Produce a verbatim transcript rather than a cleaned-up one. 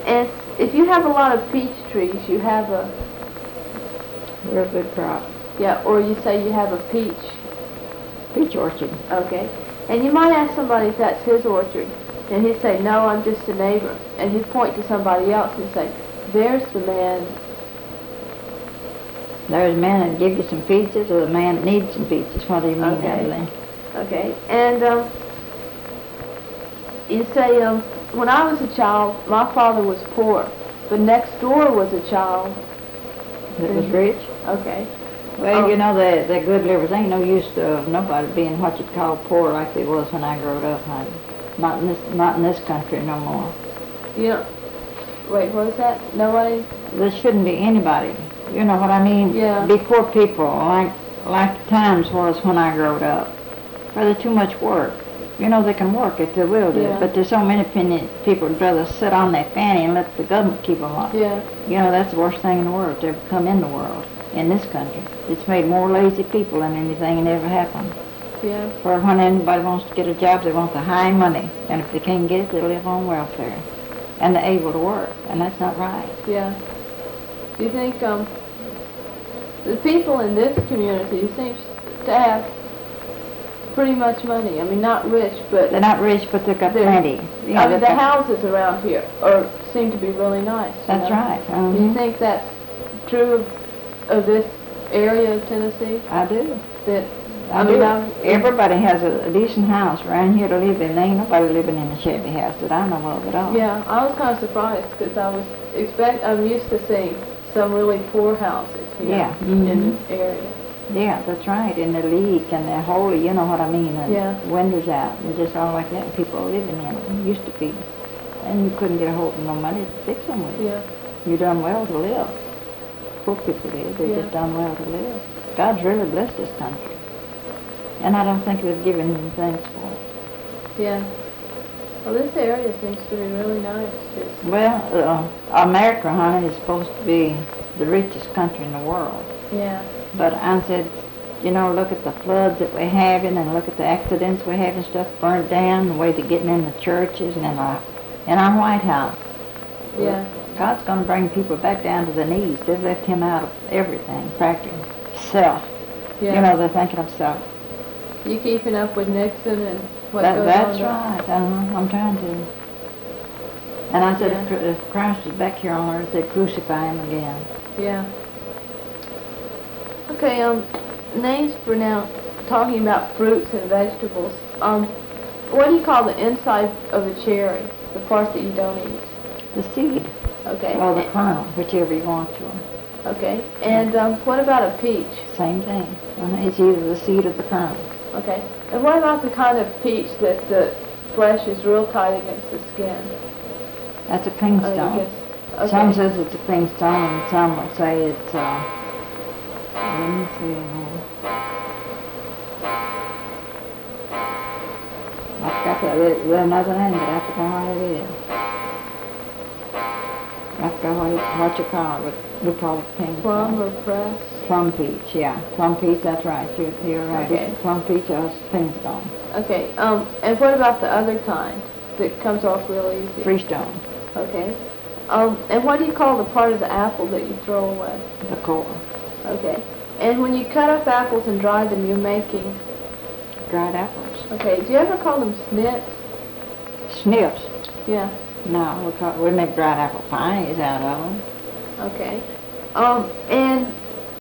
and if you have a lot of peach trees, you have a Real good crop. yeah, or you say you have a peach. Peach orchard. Okay. And you might ask somebody if that's his orchard, and he'd say, no, I'm just a neighbor. And he'd point to somebody else and say, there's the man. There's a man that give you some peaches, or the man that needs some peaches. What do you mean, Okay. Evelyn? Okay. And um, you say, um, when I was a child, my father was poor, but next door was a child. That was rich? Okay. Well, Oh. you know, the, the good livers ain't no use to nobody being what you'd call poor like they was when I growed up, honey. Not in this, not in this country no more. You know, wait, what was that? Nobody? There shouldn't be anybody. You know what I mean? Yeah. Be poor people like like times was when I growed up. Where there's too much work. You know, they can work if they will do Yeah. it, but there's so many opinion, people would rather sit on their fanny and let the government keep them up. Yeah. You know, that's the worst thing in the world to ever come in the world, in this country. It's made more lazy people than anything that ever happened. Yeah. For when anybody wants to get a job, they want the high money, and if they can't get it, they live on welfare. And they're able to work, and that's not right. Yeah. Do you think um, the people in this community seem to have pretty much money? I mean, not rich, but They're not rich, but they've got They're- plenty. You know, I mean, they've the got- houses around here are seem to be really nice. you That's know? right. Do you mhm. think that's true of, of this area of Tennessee? I do. That I, I mean, do. I'm- Everybody has a, a decent house around here to live in. There ain't nobody living in a shabby house that I know of at all. Yeah, I was kind of surprised because I was expect I'm used to seeing some really poor houses here Yeah, in mhm. this area. Yeah, that's right. And they leak and they're holy, you know what I mean? And Yeah. windows out and just all like that. And people are living in them. Used to be. And you couldn't get a hold of no money to fix them with. Yeah. You done well to live. Poor people did. They Yeah. just done well to live. God's really blessed this country. And I don't think we've given him thanks for it. Yeah. Well, this area seems to be really nice. Just, Well, uh, America, honey, is supposed to be the richest country in the world. yeah. But I said, you know, look at the floods that we're having and look at the accidents we're having, stuff burnt down, the way they're getting in the churches and in our, in our White House. Yeah. God's going to bring people back down to the knees. They've left him out of everything, practically. Self. Yeah. You know, they're thinking of self. You keeping up with Nixon and what That, goes that's on? there? right. Uh-huh. I'm trying to. And I said, Yeah. if, Chr- if Christ is back here on earth, they'd crucify him again. Yeah. Okay, um, names for now, talking about fruits and vegetables. Um, what do you call the inside of a cherry, the part that you don't eat? The seed, Okay. or the kernel, whichever you want to. Okay. And um, what about a peach? Same thing. Uh-huh. It's either the seed or the kernel. Okay. And what about the kind of peach that the flesh is real tight against the skin? That's a clingstone. Oh, you guess- Some okay. says it's a clingstone, and some will say it's, uh, let me see, uh, I forgot that, there- there's another name, but I forgot what it is. I forgot what, it, what you call it, but we call it clingstone. Plum or press? Plum peach, yeah. Plum peach, that's right. You're, you're right. Okay. It's plum peach or clingstone. Okay. Um, and what about the other kind that comes off real easy? Freestone, Okay. Um, and what do you call the part of the apple that you throw away? the core. Okay. And when you cut up apples and dry them, you're making, Dried apples. okay, do you ever call them snits? Snips. Yeah. No, we, call, we make dried apple pies out of them. Okay. Um, and